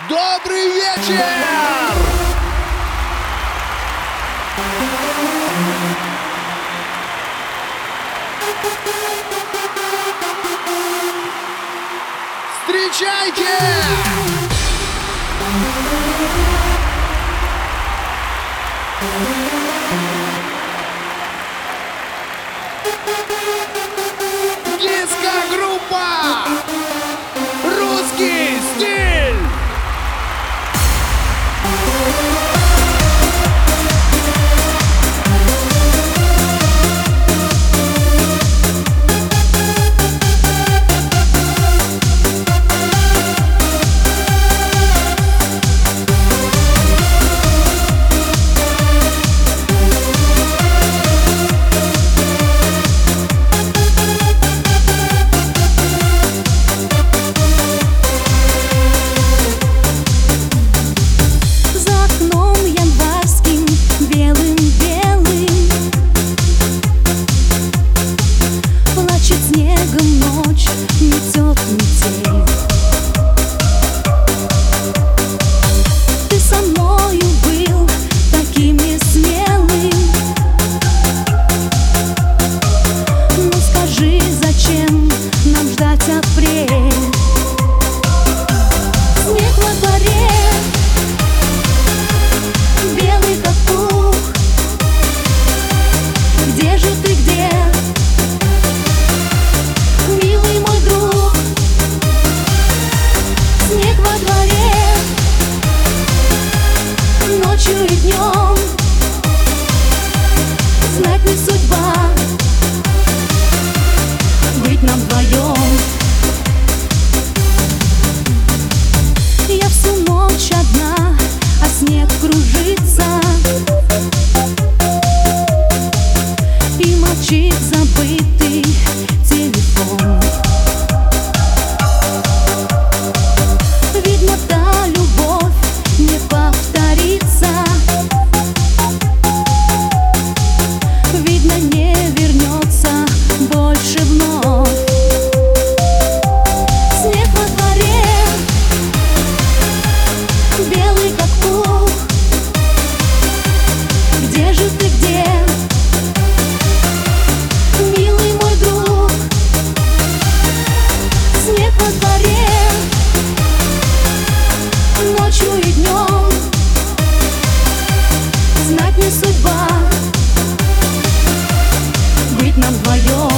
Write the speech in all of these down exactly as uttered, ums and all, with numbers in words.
Добрый вечер! Встречайте! Диско-группа «Русский стиль». Ночью и днем, знать не судьба быть нам вдвоем. Я всю ночь одна, а снег кружится и молчит забытый телефон. Видно, та любовь не повторится, видно, не вернется больше вновь. Снег во дворе, белый как пух. Где же ты, где, милый мой друг? Снег во дворе, ночью и днем, знать не судьба быть нам вдвоем.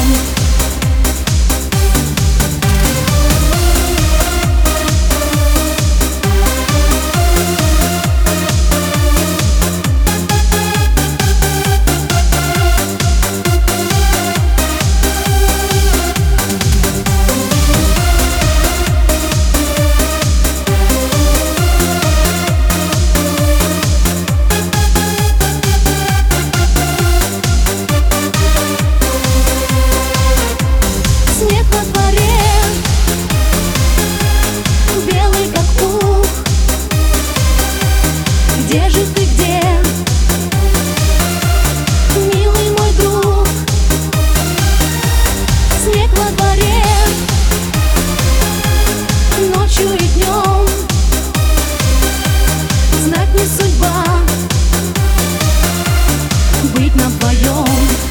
Снег во дворе, белый как пух. Где же ты, где, милый мой друг? Снег во дворе, ночью и днем, знать не судьба быть нам вдвоем.